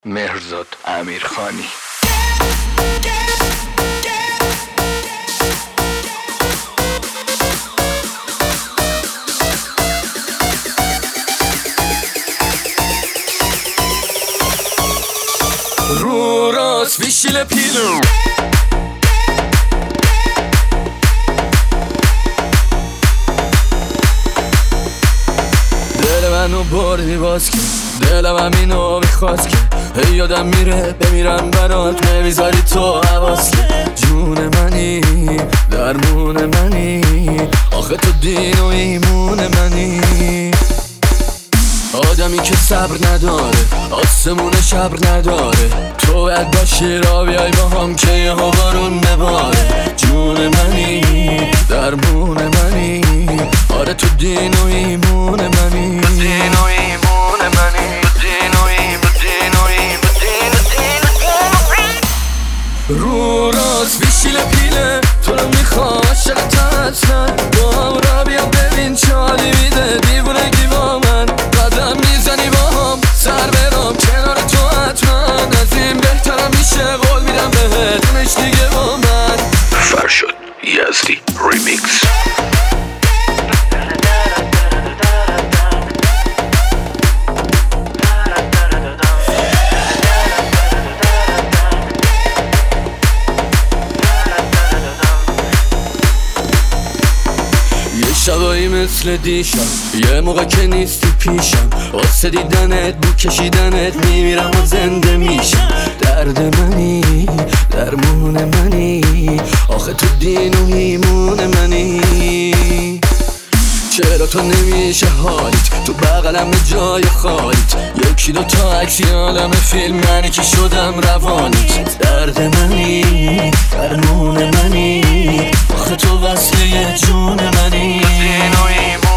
مهرزاد امیرخانی. رو راست ویشیل پیلو دل منو بردی باز که دلم همینو میخواست که هی یادم میره بمیرم برات نمیذاری تو حواس که جون منی درمون منی آخه تو دین و ایمون منی آدمی که صبر نداره آسمون شبر نداره تو باید باشی را بیای با هم که یه بارون نباره جون منی درمون منی آره تو دین و ایمون منی دین و ایمون منی رو راست بیشیل پیله تو رو میخواه عاشقت حتما با هم را بیا ببین چه حالی میده دیوونگی با من قدم میزنی با هم سر برام کنار تو حتما از این بهترم میشه قول میدم بهت نش دیگه با من فرشاد یزدی ریمیکس. شبایی مثل دیشب یه موقع که نیستی پیشم واسه دیدنت بو کشیدنت میمیرم و زنده میشم درد منی درمون منی آخه تو دین و ایمون منی چرا تو نمیشه حالیت تو بغلم جای خالیت یکی دو تا عکسی عالم فیلم منی که شدم روانیت درد منی درمون منی آخه تو وصله جون منی